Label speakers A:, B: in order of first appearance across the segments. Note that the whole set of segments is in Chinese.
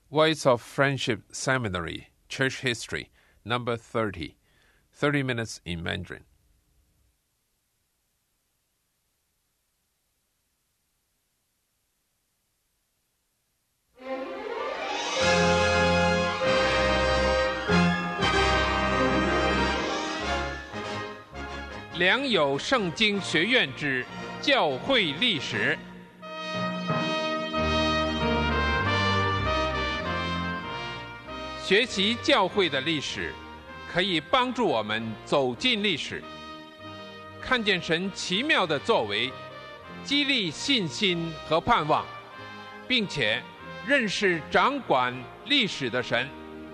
A: Voice of Friendship Seminary, Church History, number 30. 30 minutes in Mandarin. 良友圣经学院之教会历史。学习教会的历史，可以帮助我们走进历史，看见神奇妙的作为，激励信心和盼望，并且认识掌管历史的神。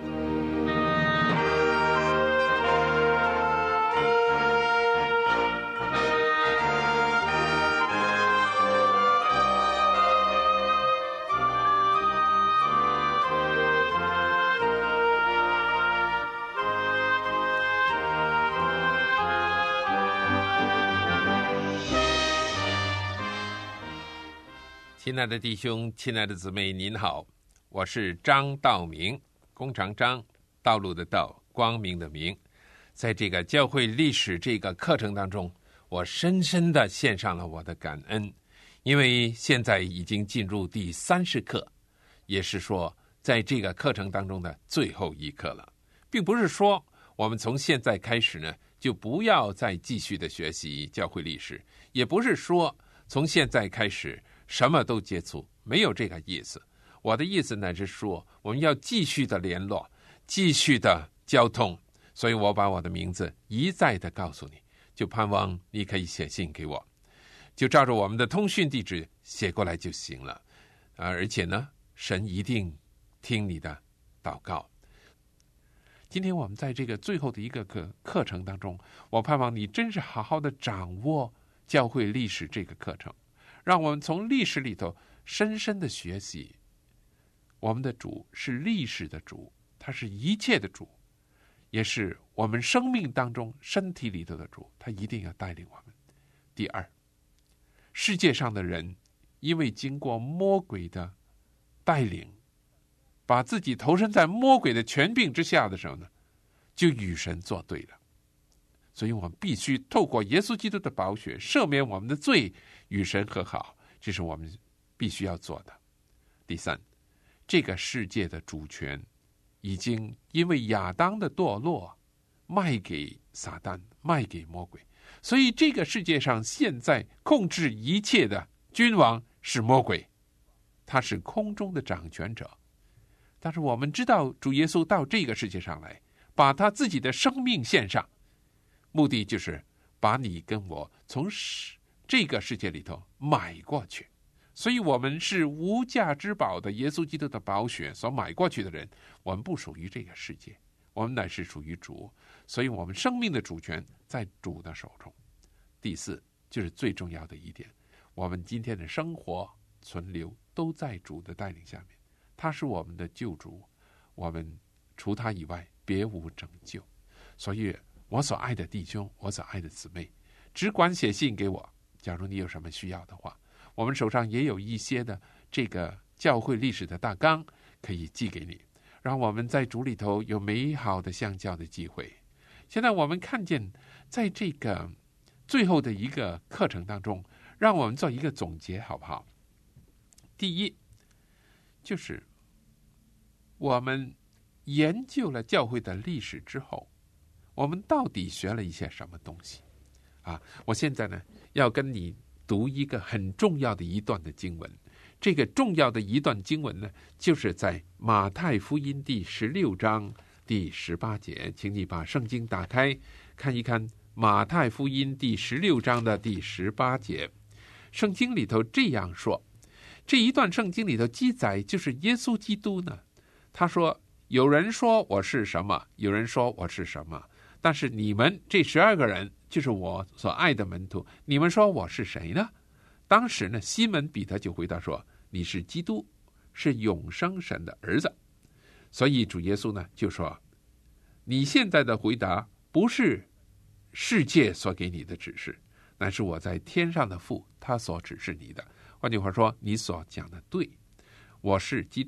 A: 亲爱的弟兄，亲爱的姊妹，您好，我是张道明，弓长张，道路的道，光明的明。在这个教会历史这个课程当中，我深深地献上了我的感恩，因为现在已经进入第30课，也是说在这个课程当中的最后一课了，并不是说我们从现在开始呢就不要再继续的学习教会历史，也不是说从现在开始什么都接触，没有这个意思。我的意思呢是说，我们要继续的联络，继续的交通，所以我把我的名字一再的告诉你，就盼望你可以写信给我，就照着我们的通讯地址写过来就行了。而且呢，神一定听你的祷告。今天我们在这个最后的一个课程当中，我盼望你真是好好的掌握教会历史这个课程，让我们从历史里头深深的学习，我们的主是历史的主，他是一切的主，也是我们生命当中身体里头的主，他一定要带领我们。第二，世界上的人因为经过魔鬼的带领，把自己投身在魔鬼的权柄之下的时候呢，就与神作对了。所以我们必须透过耶稣基督的宝血赦免我们的罪，与神和好，这是我们必须要做的。第三，这个世界的主权已经因为亚当的堕落卖给撒旦，卖给魔鬼，所以这个世界上现在控制一切的君王是魔鬼，他是空中的掌权者。但是我们知道主耶稣到这个世界上来，把他自己的生命献上，目的就是把你跟我从这个世界里头买过去。所以我们是无价之宝的耶稣基督的宝血所买过去的人，我们不属于这个世界，我们乃是属于主，所以我们生命的主权在主的手中。第四，就是最重要的一点，我们今天的生活存留都在主的带领下面，他是我们的救主，我们除他以外别无拯救。所以我所爱的弟兄，我所爱的姊妹，只管写信给我，假如你有什么需要的话，我们手上也有一些的这个教会历史的大纲可以寄给你，让我们在主里头有美好的相交的机会。现在我们看见在这个最后的一个课程当中，让我们做一个总结好不好？第一，就是我们研究了教会的历史之后，我们到底学了一些什么东西啊？我现在呢要跟你读一个很重要的一段的经文，这个重要的一段经文呢，就是在马太福音第16章第18节，请你把圣经打开看一看马太福音第16章的第18节。圣经里头这样说，这一段圣经里头记载就是耶稣基督呢，他说有人说我是什么，有人说我是什么，但是你们这12个人就是我所爱的门徒，你们说我是谁呢？当时呢，西门彼得就回答说，你是基督，是永生神的儿子。所以主耶稣呢就说，你现在的回答不是世界所给你的指示，乃是我在天上的父他所指示你的。换句话说，你所讲的对，我是基督，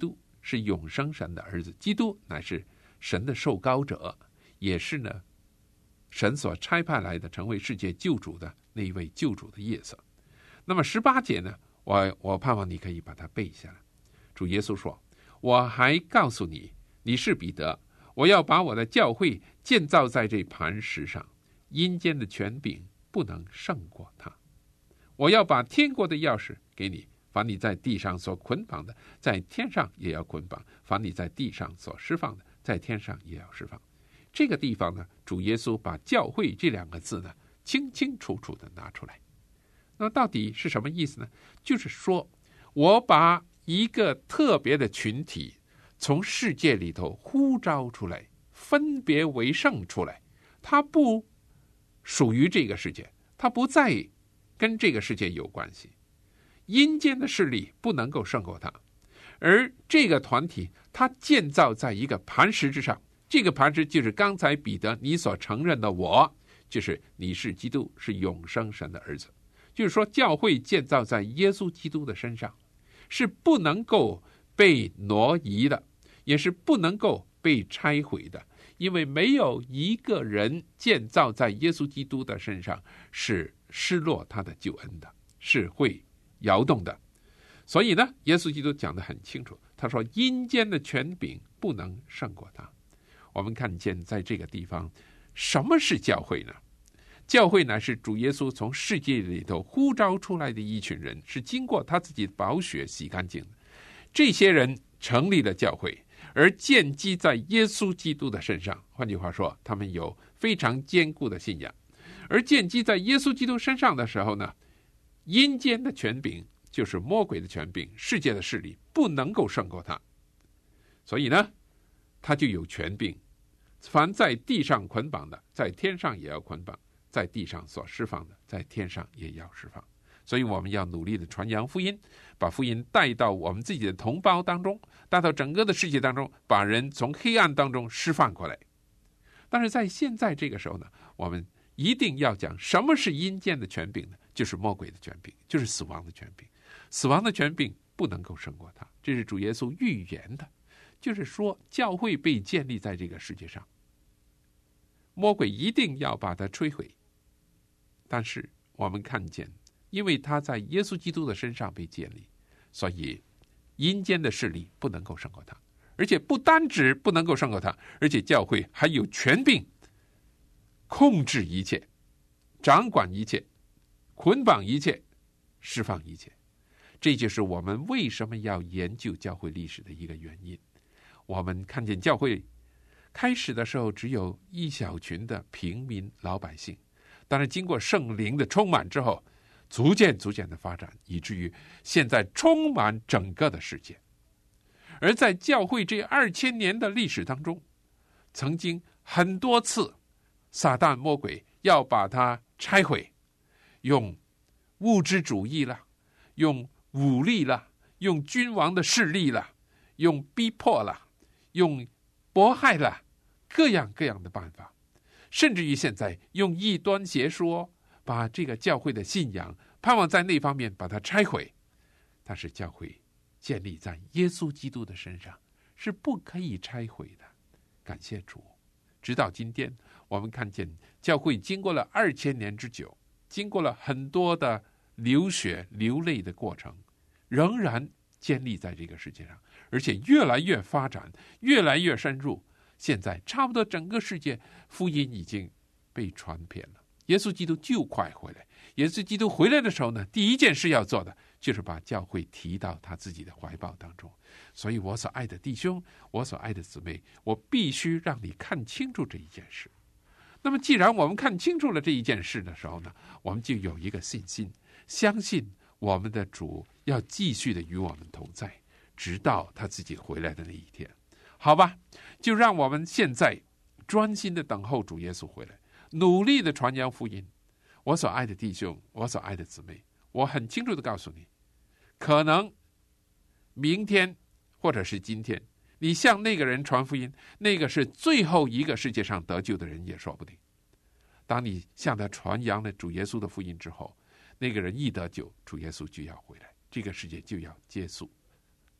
A: 是永生神的儿子，基督乃是神的受膏者，也是呢神所差派来的成为世界救主的那一位救主的耶稣。那么18节呢，我盼望你可以把它背下来。主耶稣说，我还告诉你，你是彼得，我要把我的教会建造在这磐石上，阴间的权柄不能胜过它。我要把天国的钥匙给你，凡你在地上所捆绑的，在天上也要捆绑；凡你在地上所释放的，在天上也要释放。这个地方呢，主耶稣把教会这2个字呢，清清楚楚的拿出来。那到底是什么意思呢？就是说，我把一个特别的群体从世界里头呼召出来，分别为圣出来，它不属于这个世界，它不再跟这个世界有关系，阴间的势力不能够胜过它。而这个团体它建造在一个磐石之上，这个磐石就是刚才彼得你所承认的我，就是你是基督，是永生神的儿子。就是说，教会建造在耶稣基督的身上，是不能够被挪移的，也是不能够被拆毁的，因为没有一个人建造在耶稣基督的身上是失落他的救恩的，是会摇动的。所以呢，耶稣基督讲得很清楚，他说阴间的权柄不能胜过他。我们看见在这个地方，什么是教会呢？教会乃是主耶稣从世界里头呼召出来的一群人，是经过他自己的宝血洗干净的。这些人成立了教会，而建基在耶稣基督的身上。换句话说，他们有非常坚固的信仰。而建基在耶稣基督身上的时候呢，阴间的权柄，就是魔鬼的权柄，世界的势力不能够胜过他。所以呢，他就有权柄，凡在地上捆绑的，在天上也要捆绑；在地上所释放的，在天上也要释放。所以我们要努力的传扬福音，把福音带到我们自己的同胞当中，带到整个的世界当中，把人从黑暗当中释放过来。但是在现在这个时候呢，我们一定要讲什么是阴间的权柄呢？就是魔鬼的权柄，就是死亡的权柄。死亡的权柄不能够胜过它，这是主耶稣预言的，就是说教会被建立在这个世界上，魔鬼一定要把它摧毁。但是我们看见，因为他在耶稣基督的身上被建立，所以阴间的势力不能够胜过他。而且不单止不能够胜过他，而且教会还有权柄控制一切，掌管一切，捆绑一切，释放一切。这就是我们为什么要研究教会历史的一个原因。我们看见教会开始的时候只有一小群的平民老百姓，但是经过圣灵的充满之后，逐渐的发展，以至于现在充满整个的世界。而在教会这2000年的历史当中，曾经很多次撒旦魔鬼要把它拆毁，用物质主义啦，用武力啦，用君王的势力啦，用逼迫啦，用迫害啦，各样各样的办法，甚至于现在用异端邪说把这个教会的信仰盼望在那方面把它拆毁。但是教会建立在耶稣基督的身上，是不可以拆毁的。感谢主，直到今天我们看见教会经过了2000年之久，经过了很多的流血流泪的过程，仍然建立在这个世界上，而且越来越发展，越来越深入。现在差不多整个世界福音已经被传遍了，耶稣基督就快回来。耶稣基督回来的时候呢，第一件事要做的就是把教会提到他自己的怀抱当中。所以我所爱的弟兄，我所爱的姊妹，我必须让你看清楚这一件事。那么既然我们看清楚了这一件事的时候呢，我们就有一个信心，相信我们的主要继续的与我们同在，直到他自己回来的那一天。好吧，就让我们现在专心的等候主耶稣回来，努力的传扬福音。我所爱的弟兄，我所爱的姊妹，我很清楚的告诉你，可能明天或者是今天，你向那个人传福音，那个是最后一个世界上得救的人也说不定。当你向他传扬了主耶稣的福音之后，那个人一得救，主耶稣就要回来，这个世界就要结束。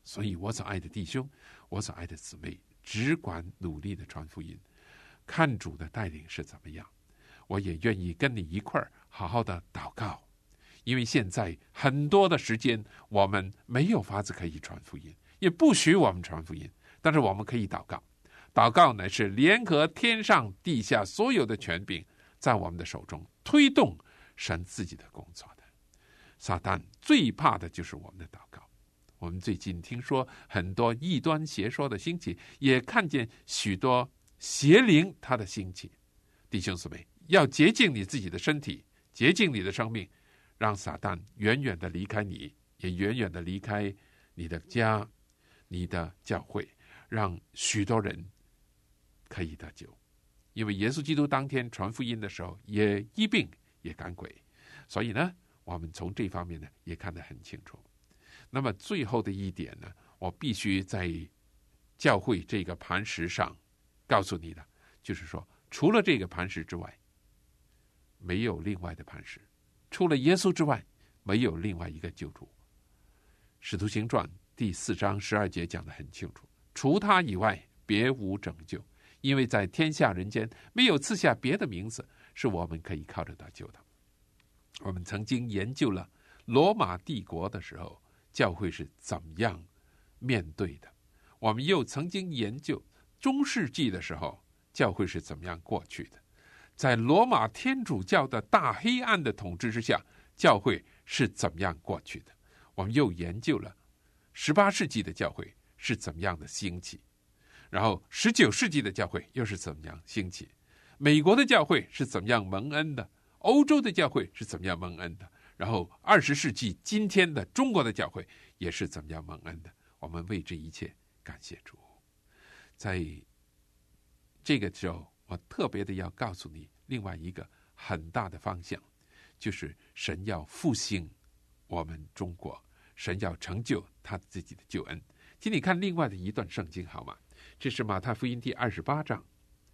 A: 所以我所爱的弟兄，我所爱的姊妹，只管努力的传福音，看主的带领是怎么样。我也愿意跟你一块儿好好的祷告，因为现在很多的时间我们没有法子可以传福音，也不许我们传福音，但是我们可以祷告。祷告乃是联合天上地下所有的权柄在我们的手中，推动神自己的工作的。撒旦最怕的就是我们的祷告。我们最近听说很多异端邪说的兴起，也看见许多邪灵他的兴起。弟兄姊妹，要洁净你自己的身体，洁净你的生命，让撒旦远远的离开你，也远远的离开你的家，你的教会，让许多人可以得救。因为耶稣基督当天传福音的时候，也医病也赶鬼，所以呢，我们从这方面呢也看得很清楚。那么最后的一点呢，我必须在教会这个磐石上告诉你的，就是说，除了这个磐石之外，没有另外的磐石；除了耶稣之外，没有另外一个救主。使徒行传第4章12节讲得很清楚，除他以外，别无拯救，因为在天下人间没有赐下别的名字，是我们可以靠着得救的。我们曾经研究了罗马帝国的时候，教会是怎么样面对的。我们又曾经研究中世纪的时候，教会是怎么样过去的。在罗马天主教的大黑暗的统治之下，教会是怎么样过去的。我们又研究了18世纪的教会是怎么样的兴起，然后19世纪的教会又是怎么样兴起，美国的教会是怎么样蒙恩的，欧洲的教会是怎么样蒙恩的，然后20世纪今天的中国的教会也是怎么样蒙恩的。我们为这一切感谢主。在这个时候，我特别的要告诉你另外一个很大的方向，就是神要复兴我们中国，神要成就他自己的救恩。请你看另外的一段圣经好吗？这是马太福音第28章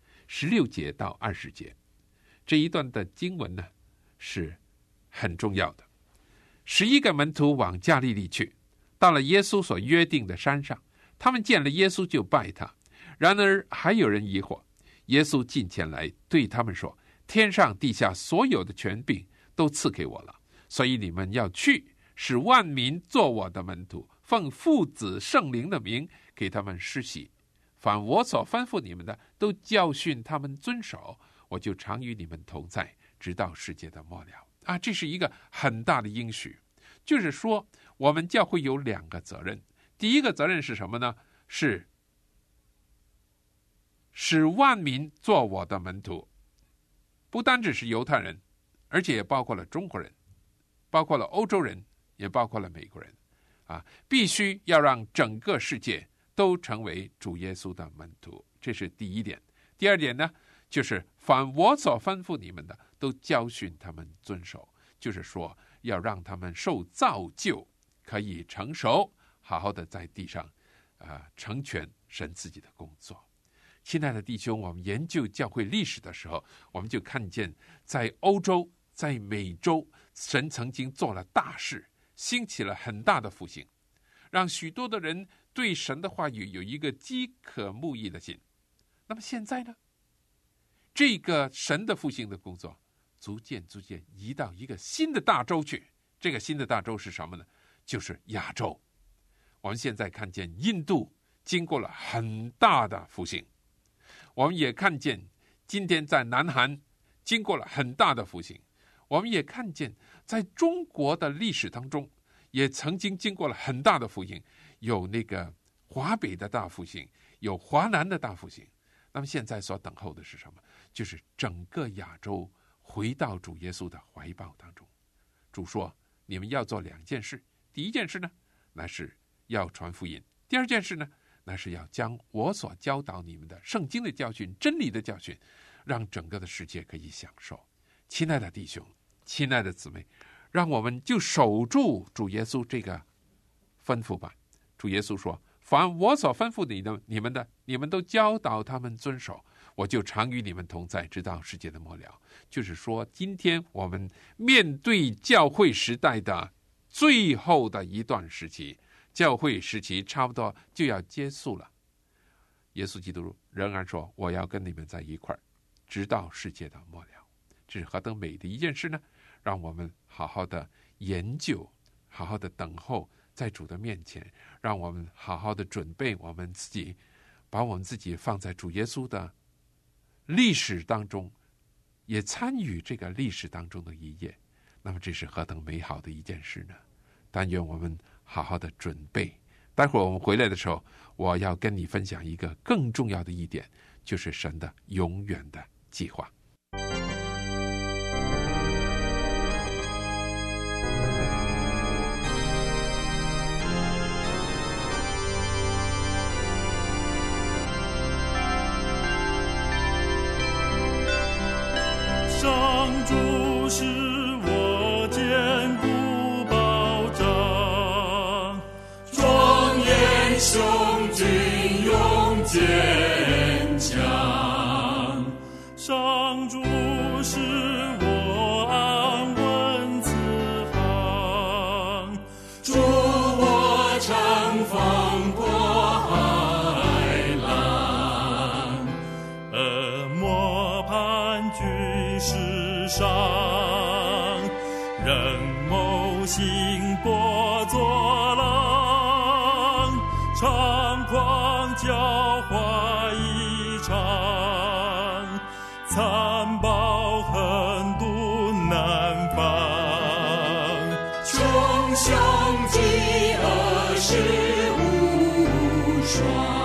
A: 16节到20节。这一段的经文呢是很重要的。11个门徒往加利利去，到了耶稣所约定的山上，他们见了耶稣就拜他。然而还有人疑惑，耶稣近前来对他们说，天上地下所有的权柄都赐给我了，所以你们要去，使万民做我的门徒，奉父子圣灵的名给他们施洗，凡我所吩咐你们的，都教训他们遵守，我就常与你们同在，直到世界的末了。这是一个很大的应许，就是说我们教会有2个责任。第一个责任是什么呢？是使万民做我的门徒，不单只是犹太人，而且也包括了中国人，包括了欧洲人，也包括了美国人。必须要让整个世界都成为主耶稣的门徒，这是第一点。第二点呢，就是凡我所吩咐你们的，都教训他们遵守，就是说要让他们受造就，可以成熟，好好的在地上成全神自己的工作。亲爱的弟兄，我们研究教会历史的时候，我们就看见在欧洲，在美洲，神曾经做了大事，兴起了很大的复兴，让许多的人对神的话语有一个饥渴慕义的心。那么现在呢，这个神的复兴的工作逐渐移到一个新的大洲去。这个新的大洲是什么呢？就是亚洲。我们现在看见印度经过了很大的复兴，我们也看见今天在南韩经过了很大的复兴，我们也看见在中国的历史当中也曾经经过了很大的复兴，有那个华北的大复兴，有华南的大复兴。那么现在所等候的是什么？就是整个亚洲回到主耶稣的怀抱当中。主说，你们要做2件事。第一件事呢，那是要传福音；第二件事呢，那是要将我所教导你们的圣经的教训、真理的教训，让整个的世界可以享受。亲爱的弟兄，亲爱的姊妹，让我们就守住主耶稣这个吩咐吧。主耶稣说，凡我所吩咐你们的，你们都教导他们遵守，我就常与你们同在，直到世界的末了。就是说，今天我们面对教会时代的最后的一段时期， 教会时期差不多就要结束了。耶稣基督仍然说，我要跟你们在一块儿，直到世界的末了。这是何等美的一件事呢？让我们好好的研究，好好的等候在主的面前，让我们好好的准备我们自己，把我们自己放在主耶稣的历史当中，也参与这个历史当中的一页。那么这是何等美好的一件事呢？但愿我们好好的准备。待会儿我们回来的时候，我要跟你分享一个更重要的一点，就是神的永远的计划。
B: 上主是我坚固保障，庄严雄军勇坚强。上主是我安稳自航，助我乘风破海浪。恶魔盘踞世上，人谋心搏作浪，猖狂狡猾一场，残暴狠毒难防，穷凶极恶是无双。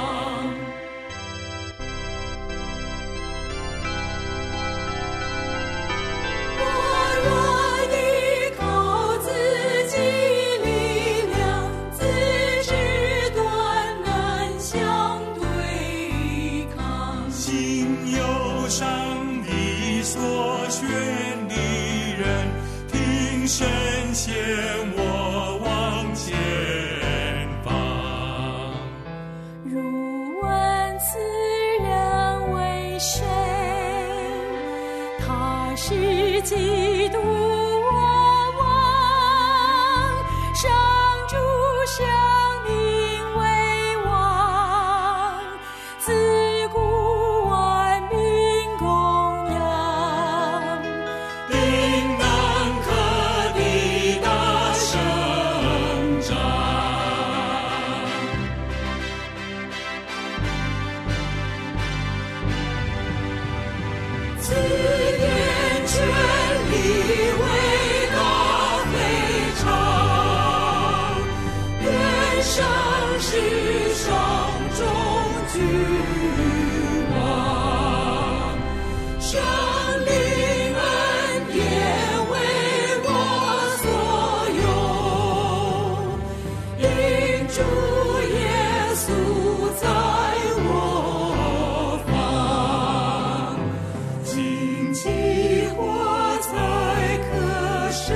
B: 神牵我往前方，
C: 如问此人为谁？他是基督我王，上主生命为王，自古万民供养，
B: 定能可抵达胜仗。此天权力伟大非常，愿上世上中君王，圣灵恩典为我所有，因主耶稣在我方，荆棘火才可生，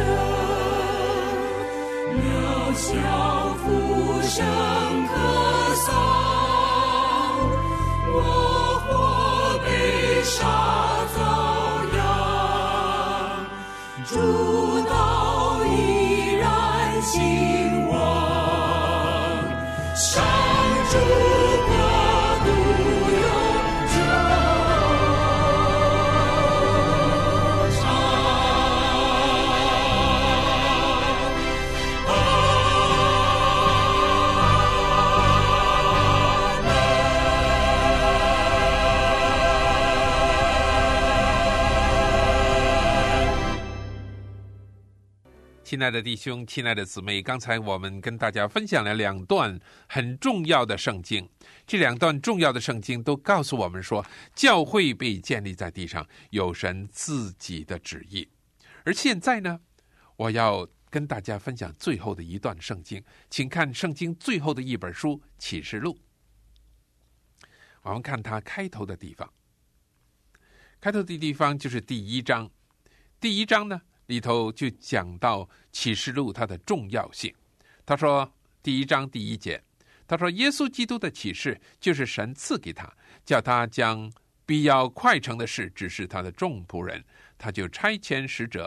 B: 渺小浮生可丧，我或被杀遭殃，主道依然兴旺，上主国度永久
A: 亲爱的弟兄，亲爱的姊妹，刚才我们跟大家分享了两段很重要的圣经，这两段重要的圣经都告诉我们说，教会被建立在地上有神自己的旨意。而现在呢，我要跟大家分享最后的一段圣经，请看圣经最后的一本书《启示录》。我们看它开头的地方，开头的地方就是第一章。第一章呢里头就讲到启示录它的重要性。他说第一章第一节，他说耶稣基督的启示就是神赐给他，叫他将必要快成的事指示他的众仆人，他就差遣使者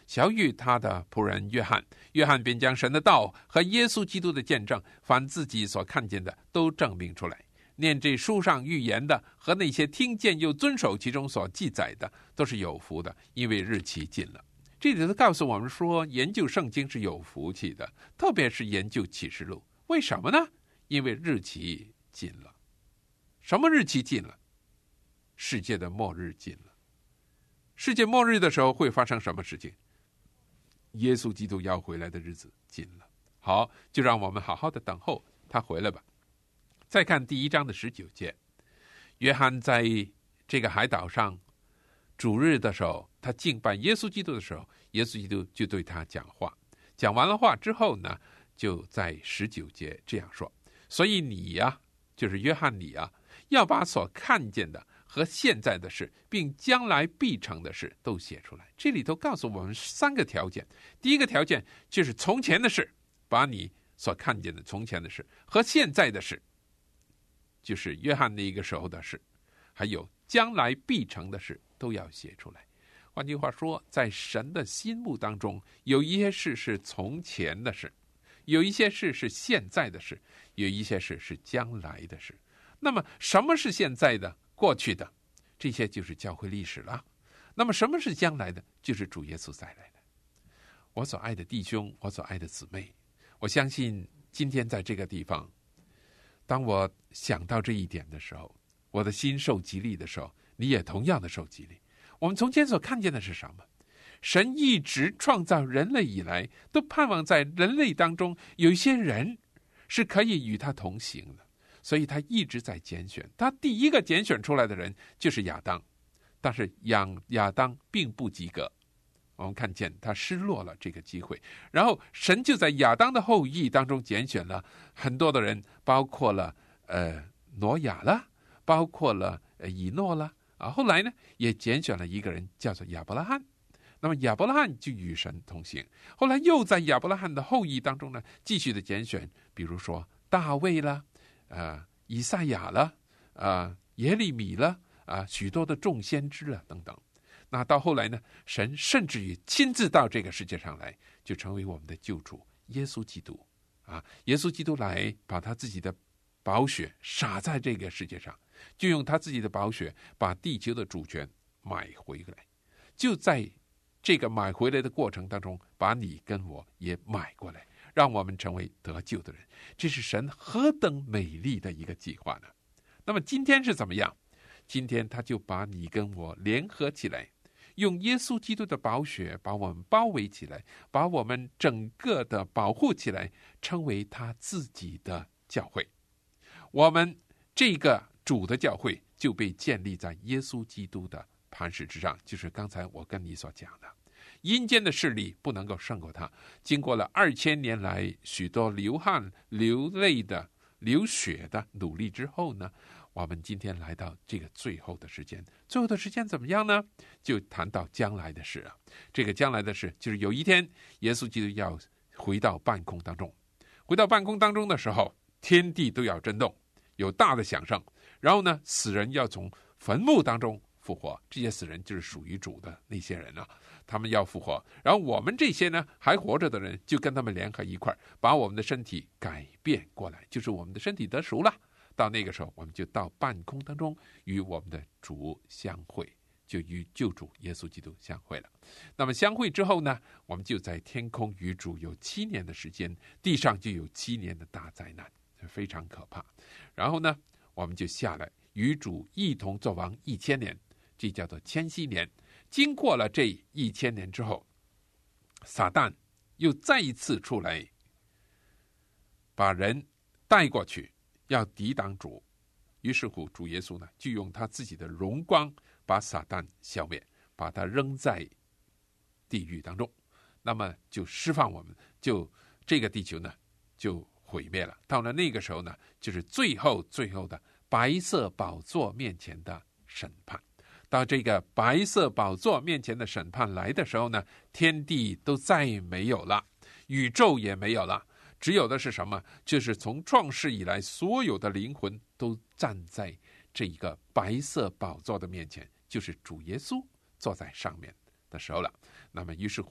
A: 小于他的仆人约翰。约翰便将神的道和耶稣基督的见证，凡自己所看见的都证明出来。念这书上预言的和那些听见又遵守其中所记载的，都是有福的，因为日期近了。这里头告诉我们说，研究圣经是有福气的，特别是研究启示录。为什么呢？因为日期近了。什么日期近了？世界的末日近了。世界末日的时候会发生什么事情？耶稣基督要回来的日子近了。好，就让我们好好的等候他回来吧。再看第1章的19节，约翰在这个海岛上主日的时候，他敬拜耶稣基督的时候，耶稣基督就对他讲话。讲完了话之后呢，就在19节这样说：所以你呀，就是约翰你啊，要把所看见的和现在的事，并将来必成的事都写出来。这里头告诉我们3个条件。第一个条件就是从前的事，把你所看见的从前的事和现在的事，就是约翰那个时候的事，还有将来必成的事都要写出来。换句话说，在神的心目当中，有一些事是从前的事，有一些事是现在的事，有一些事是将来的事。那么什么是现在的、过去的？这些就是教会历史了。那么什么是将来的？就是主耶稣再来的。我所爱的弟兄，我所爱的姊妹，我相信今天在这个地方，当我想到这一点的时候，我的心受激励的时候，你也同样的受激励。我们从前所看见的是什么？神一直创造人类以来，都盼望在人类当中有一些人是可以与他同行的，所以他一直在拣选。他第一个拣选出来的人就是亚当，但是亚当并不及格，我们看见他失落了这个机会。然后神就在亚当的后裔当中拣选了很多的人，包括了挪亚了，包括了以诺了后来呢也拣选了一个人叫做亚伯拉罕。那么亚伯拉罕就与神同行。后来又在亚伯拉罕的后裔当中呢，继续的拣选，比如说大卫了，以赛亚了，耶利米了，许多的众先知了等等。那到后来呢，神甚至于亲自到这个世界上来，就成为我们的救主耶稣基督耶稣基督来把他自己的宝血洒在这个世界上，就用他自己的宝血把地球的主权买回来。就在这个买回来的过程当中，把你跟我也买过来，让我们成为得救的人。这是神何等美丽的一个计划呢？那么今天是怎么样？今天他就把你跟我联合起来，用耶稣基督的宝血把我们包围起来，把我们整个的保护起来，称为他自己的教会。我们这个主的教会就被建立在耶稣基督的磐石之上，就是刚才我跟你所讲的，阴间的势力不能够胜过他。经过了2000年来许多流汗流泪的流血的努力之后呢，我们今天来到这个最后的时间。最后的时间怎么样呢？就谈到将来的事这个将来的事就是有一天耶稣基督要回到半空当中。回到半空当中的时候，天地都要震动，有大的响声。然后呢，死人要从坟墓当中复活，这些死人就是属于主的那些人他们要复活。然后我们这些呢还活着的人，就跟他们联合一块，把我们的身体改变过来，就是我们的身体得赎了。到那个时候，我们就到半空当中与我们的主相会，就与救主耶稣基督相会了。那么相会之后呢，我们就在天空与主有7年的时间，地上就有7年的大灾难，非常可怕。然后呢，我们就下来与主一同作王1000年，这叫做千禧年。经过了这1000年之后，撒旦又再一次出来，把人带过去，要抵挡主。于是乎主耶稣呢，就用他自己的荣光把撒旦消灭，把他扔在地狱当中。那么就释放我们，就这个地球呢就毁灭了。到了那个时候呢，就是最后的白色宝座面前的审判。到这个白色宝座面前的审判来的时候呢，天地都再没有了，宇宙也没有了，只有的是什么？就是从创世以来，所有的灵魂都站在这一个白色宝座的面前，就是主耶稣坐在上面的时候了。那么于是乎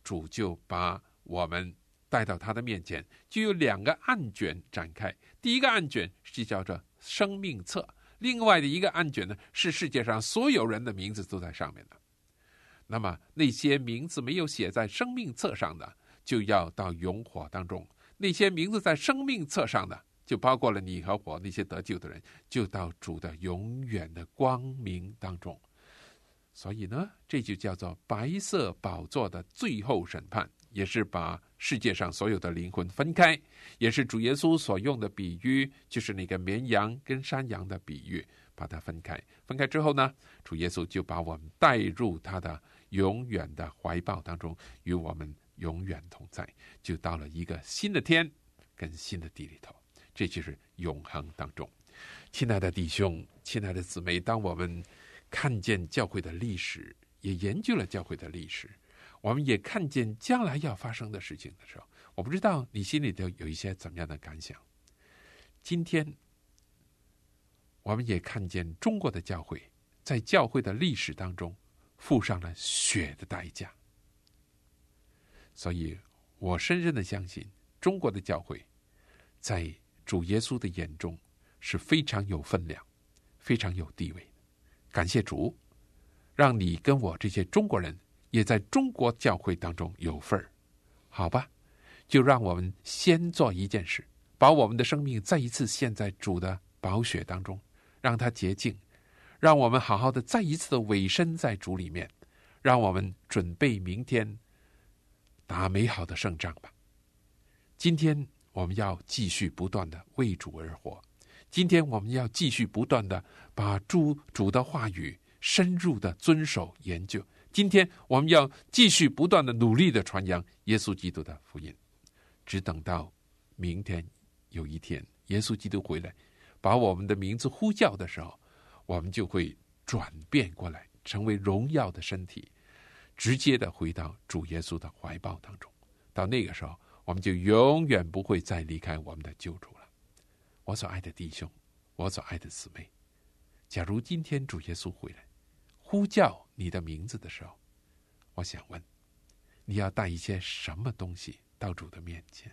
A: 主就把我们带到他的面前，就有2个案卷展开。第一个案卷是叫做生命册，另外的一个案卷呢，是世界上所有人的名字都在上面的。那么那些名字没有写在生命册上的，就要到永火当中；那些名字在生命册上的，就包括了你和我那些得救的人，就到主的永远的光明当中。所以呢，这就叫做白色宝座的最后审判，也是把世界上所有的灵魂分开，也是主耶稣所用的比喻，就是那个绵羊跟山羊的比喻，把它分开。分开之后呢，主耶稣就把我们带入他的永远的怀抱当中，与我们永远同在，就到了一个新的天跟新的地里头，这就是永恒当中。亲爱的弟兄，亲爱的姊妹，当我们看见教会的历史，也研究了教会的历史，我们也看见将来要发生的事情的时候，我不知道你心里头有一些怎么样的感想。今天我们也看见中国的教会在教会的历史当中付上了血的代价，所以我深深的相信中国的教会在主耶稣的眼中是非常有分量，非常有地位的。感谢主，让你跟我这些中国人也在中国教会当中有份儿。好吧，就让我们先做一件事，把我们的生命再一次献在主的宝血当中，让它洁净，让我们好好的再一次的委身在主里面，让我们准备明天打美好的胜仗吧。今天我们要继续不断的为主而活，今天我们要继续不断的把主的话语深入的遵守研究，今天我们要继续不断的努力的传扬耶稣基督的福音，只等到明天有一天耶稣基督回来把我们的名字呼叫的时候，我们就会转变过来，成为荣耀的身体，直接的回到主耶稣的怀抱当中。到那个时候，我们就永远不会再离开我们的救主了。我所爱的弟兄，我所爱的姊妹，假如今天主耶稣回来呼叫你的名字的时候，我想问，你要带一些什么东西到主的面前？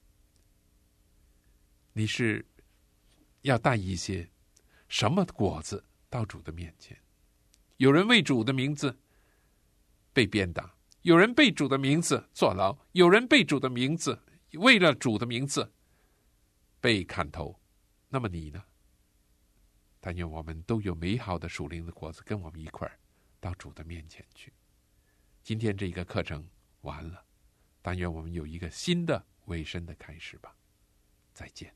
A: 你是要带一些什么果子到主的面前？有人为主的名字被鞭打，有人被主的名字坐牢，有人被主的名字为了主的名字被砍头。那么你呢？但愿我们都有美好的属灵的果子，跟我们一块儿到主的面前去。今天这个课程完了，但愿我们有一个新的委身的开始吧。再见。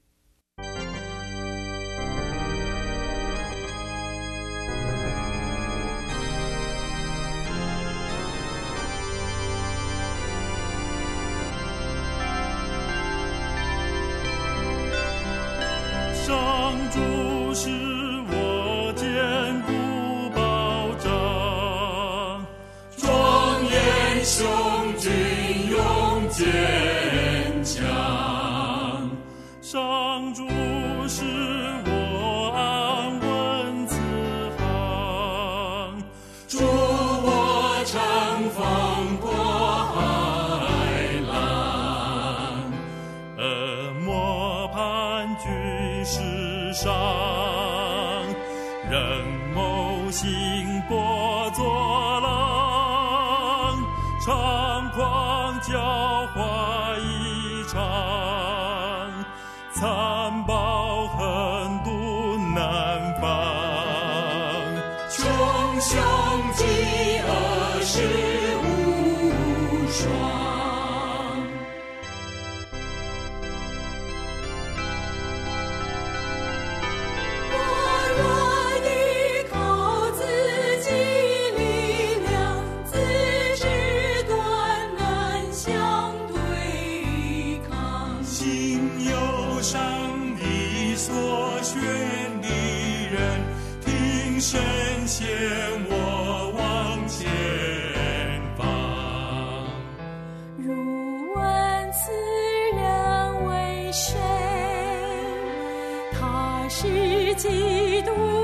B: 上主是我坚固保障，庄严雄军勇坚强。上主是我安稳自航，助我乘风过海浪。恶魔盘踞世上，人谋行波作浪，猖狂狡猾异常，残暴狠毒难防，穷凶极恶事无双。神牵我往前方，
C: 如问此人为谁？他是基督。